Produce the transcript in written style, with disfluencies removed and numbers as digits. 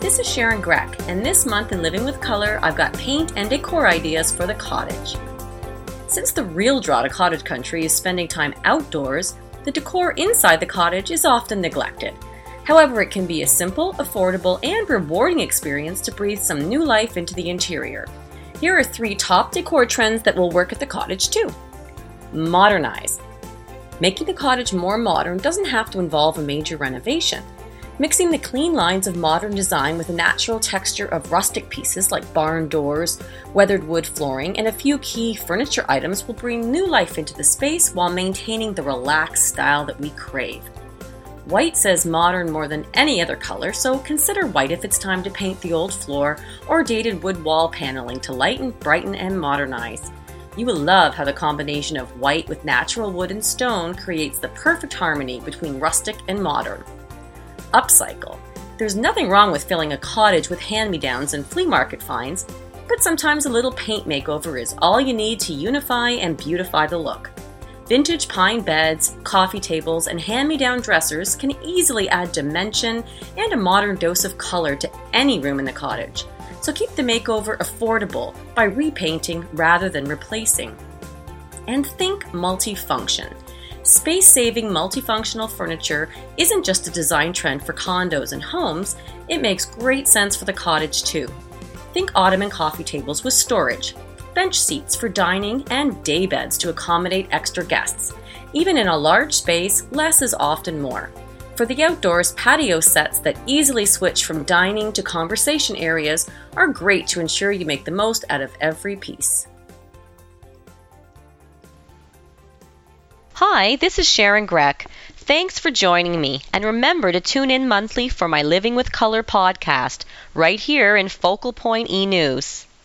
This is Sharon Grech, and this month in Living with Color, I've got paint and decor ideas for the cottage. Since the real draw to cottage country is spending time outdoors, the decor inside the cottage is often neglected. However, it can be a simple, affordable, and rewarding experience to breathe some new life into the interior. Here are 3 top decor trends that will work at the cottage too. Modernize. Making the cottage more modern doesn't have to involve a major renovation. Mixing the clean lines of modern design with a natural texture of rustic pieces like barn doors, weathered wood flooring, and a few key furniture items will bring new life into the space while maintaining the relaxed style that we crave. White says modern more than any other color, so consider white if it's time to paint the old floor or dated wood wall paneling to lighten, brighten, and modernize. You will love how the combination of white with natural wood and stone creates the perfect harmony between rustic and modern. Upcycle. There's nothing wrong with filling a cottage with hand-me-downs and flea market finds, but sometimes a little paint makeover is all you need to unify and beautify the look. Vintage pine beds, coffee tables, and hand-me-down dressers can easily add dimension and a modern dose of color to any room in the cottage. So keep the makeover affordable by repainting rather than replacing. And think multifunction. Space-saving multifunctional furniture isn't just a design trend for condos and homes, it makes great sense for the cottage too. Think ottoman coffee tables with storage, bench seats for dining, and day beds to accommodate extra guests. Even in a large space, less is often more. For the outdoors, patio sets that easily switch from dining to conversation areas are great to ensure you make the most out of every piece. Hi, this is Sharon Grech. Thanks for joining me, and remember to tune in monthly for my Living with Color podcast, right here in Focal Point E! News.